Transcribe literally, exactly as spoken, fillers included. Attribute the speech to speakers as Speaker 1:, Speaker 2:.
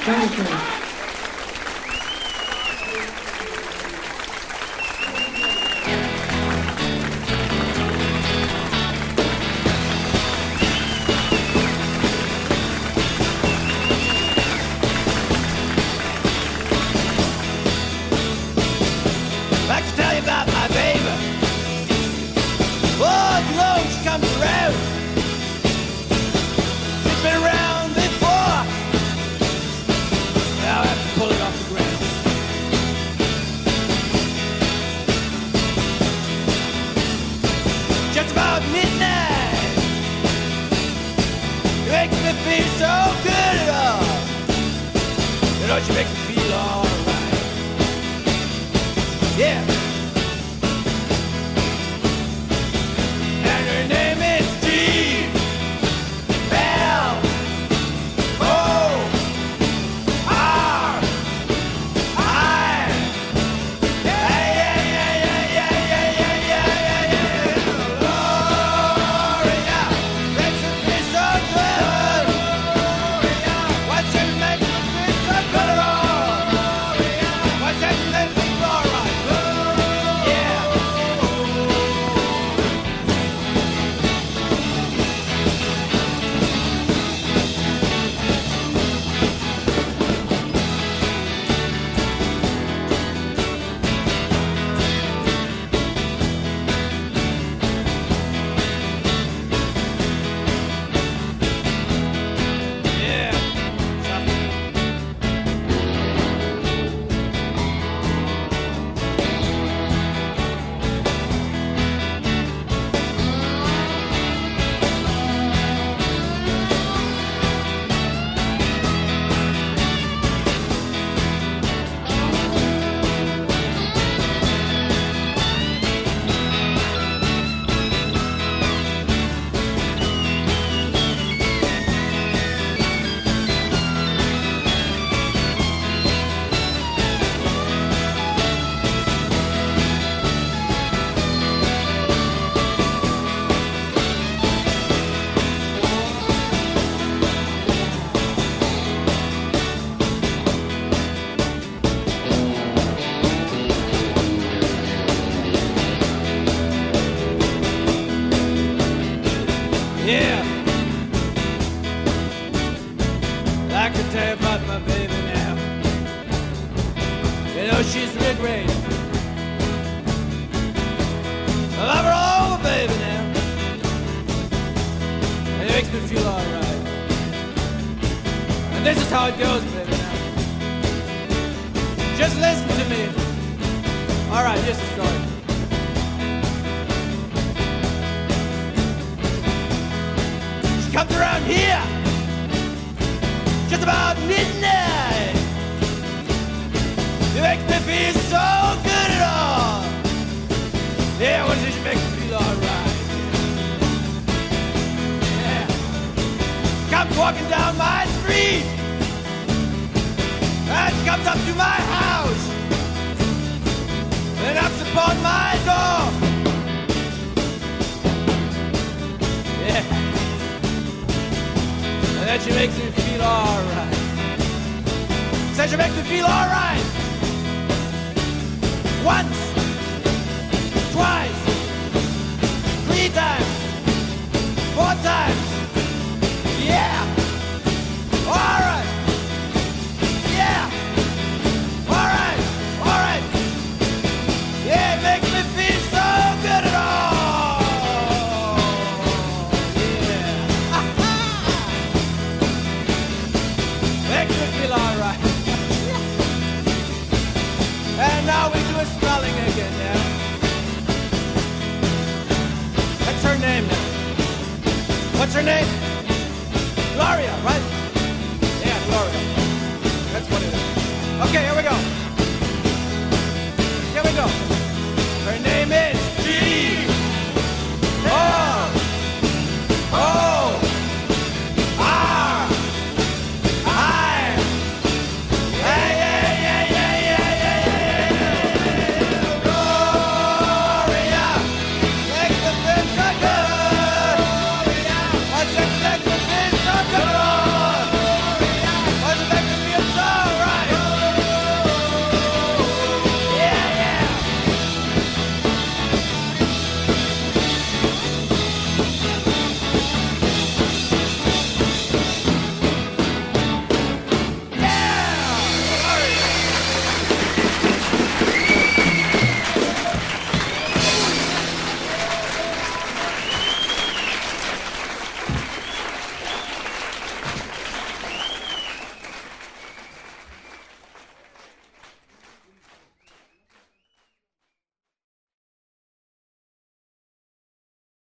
Speaker 1: Dankeschön.
Speaker 2: Like to tell you about my baby. Oh, you know she comes around. She's been around before. Now I have to pull it off the ground. Just about midnight. It makes me feel so good at all. You know, she makes me feel alright. Yeah. And her name is G L O R I. Yeah, yeah, yeah, yeah, yeah, yeah, yeah, yeah, yeah, yeah. Gloria makes me feel so good. Why should it make me feel so good at all? Why should it make me feel alright? Yeah. I could tell you about my baby now. You know she's real great. I love her all over, baby, now. And it makes me feel alright. And this is how it goes, baby, now. Just listen to me. Alright, here's the story. Comes around here just about midnight. It makes me feel so good at all. Yeah, what does it make me feel alright? Yeah. Comes walking down my street and she comes up to my house and knocks upon my door. Yeah. And then she makes me feel alright. Says she makes me feel alright. Once, twice, three times, four times. Yeah. Alright. Yeah. Alright. Alright. Yeah, it makes me feel so good at all. Alright. And now we do a spelling again now. What's her name now? What's her name? Gloria, right? Yeah, Gloria. That's what it is. Okay, here we go. Here we go. Her name is